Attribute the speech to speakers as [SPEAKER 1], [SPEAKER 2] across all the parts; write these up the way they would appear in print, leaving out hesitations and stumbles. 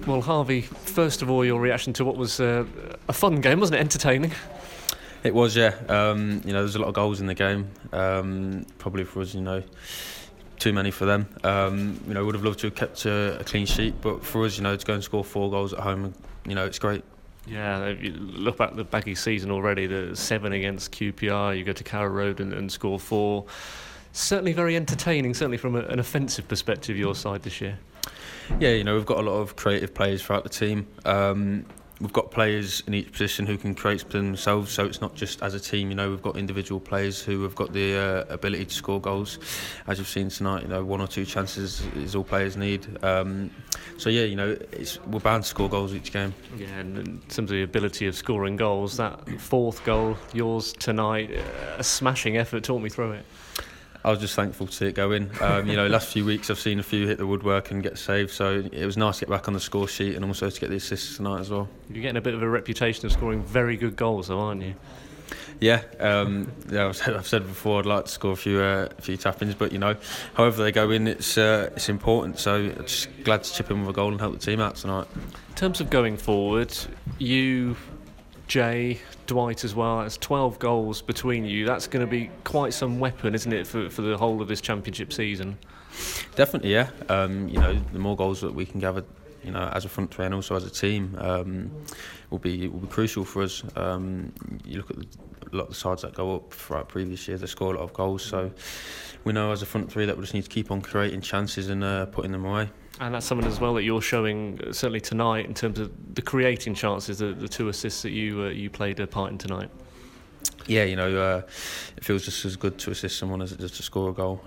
[SPEAKER 1] Well, Harvey, first of all, your reaction to what was a fun game, wasn't it? Entertaining.
[SPEAKER 2] It was, yeah. There's a lot of goals in the game. Probably for us, too many for them. Would have loved to have kept a clean sheet, but for us, to go and score 4 goals at home, it's great.
[SPEAKER 1] Yeah, if you look back at the Baggy season already, the 7 against QPR, you go to Carrow Road and score 4. Certainly very entertaining, certainly from an offensive perspective, your side this year.
[SPEAKER 2] Yeah, we've got a lot of creative players throughout the team. We've got players in each position who can create themselves, so it's not just as a team. We've got individual players who have got the ability to score goals. As you've seen tonight, 1 or 2 chances is all players need. We're bound to score goals each game.
[SPEAKER 1] Yeah, and in terms of the ability of scoring goals, that 4th goal, yours tonight, a smashing effort. Talk me through it.
[SPEAKER 2] I was just thankful to see it go in. Last few weeks I've seen a few hit the woodwork and get saved, so it was nice to get back on the score sheet and also to get the assists tonight as well.
[SPEAKER 1] You're getting a bit of a reputation of scoring very good goals, though, aren't you?
[SPEAKER 2] Yeah, I've said before I'd like to score a few tap-ins, but however they go in, it's important. So I'm just glad to chip in with a goal and help the team out tonight.
[SPEAKER 1] In terms of going forward, you, Jay, Dwight as well, that's 12 goals between you. That's going to be quite some weapon, isn't it, for the whole of this championship season?
[SPEAKER 2] Definitely, yeah. The more goals that we can gather, as a front three and also as a team, will be crucial for us. You look at a lot of the sides that go up throughout previous years, they score a lot of goals. So we know as a front three that we just need to keep on creating chances and putting them away. And
[SPEAKER 1] that's something as well that you're showing certainly tonight in terms of the creating chances, the 2 assists that you played a part in tonight.
[SPEAKER 2] Yeah, it feels just as good to assist someone as it does to score a goal.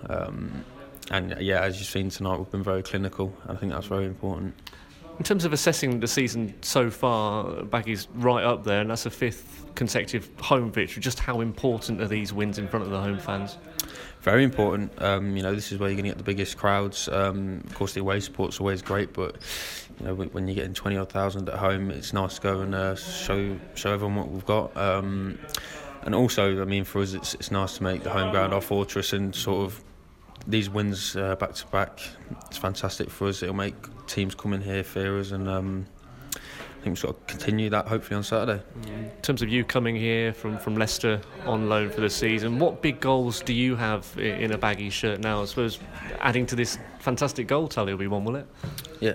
[SPEAKER 2] As you've seen tonight, we've been very clinical. I think that's very important.
[SPEAKER 1] In terms of assessing the season so far, Baggy's right up there, and that's a 5th consecutive home victory. Just how important are these wins in front of the home fans?
[SPEAKER 2] Very important. This is where you're going to get the biggest crowds. Of course, the away support's always great, but when you're getting 20,000 at home, it's nice to go and show everyone what we've got. And also, for us, it's nice to make the home ground our fortress, and sort of these wins back to back. It's fantastic for us. It'll make teams come in here, fear us, and I think we've got to continue that hopefully on Saturday.
[SPEAKER 1] In terms of you coming here from Leicester on loan for the season, what big goals do you have in a Baggy shirt now? I suppose adding to this fantastic goal tally will be one, will it?
[SPEAKER 2] Yeah.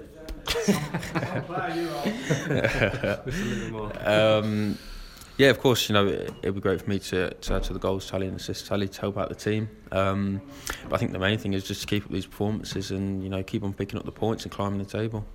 [SPEAKER 2] Yeah, of course, it'd be great for me to add to the goals tally and assist tally to help out the team. But I think the main thing is just to keep up these performances and, keep on picking up the points and climbing the table.